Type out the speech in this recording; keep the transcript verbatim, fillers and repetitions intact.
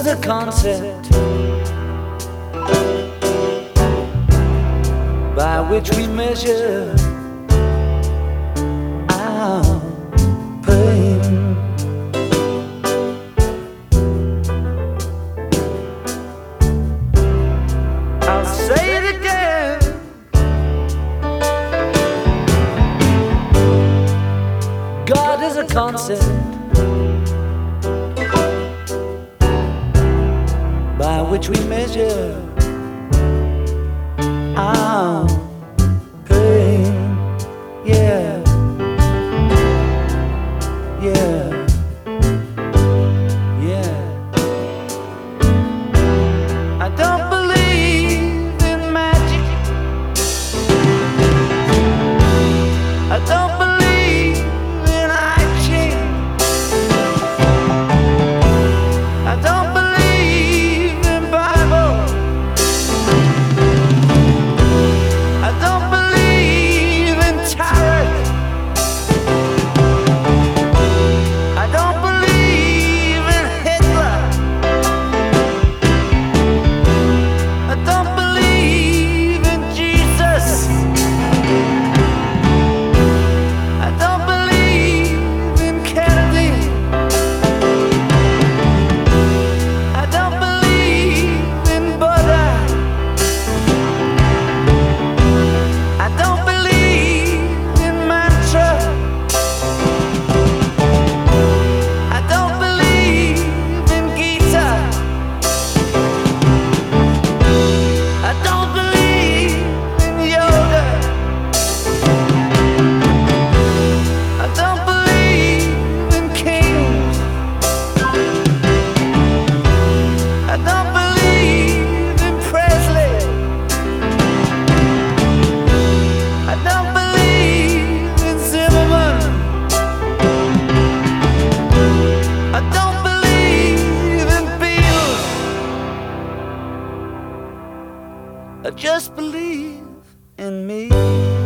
is a concept by which we measure our pain. I'll say it again. God is a concept by which we measure our pain. Yeah, yeah, yeah. I don't believe in magic. I don't believe in hygiene. I don't believe in Bible. I don't believe in tarot. I don't believe in Hitler. I don't believe in Jesus. I don't believe in Kennedy. I don't believe in Buddha. I don't believe in mantra. I don't believe in Gita. I don't believe in yoga. I don't believe in kings. I don't believe in Presley. I don't believe in Zimmerman. I don't believe in Beatles. I just believe in me.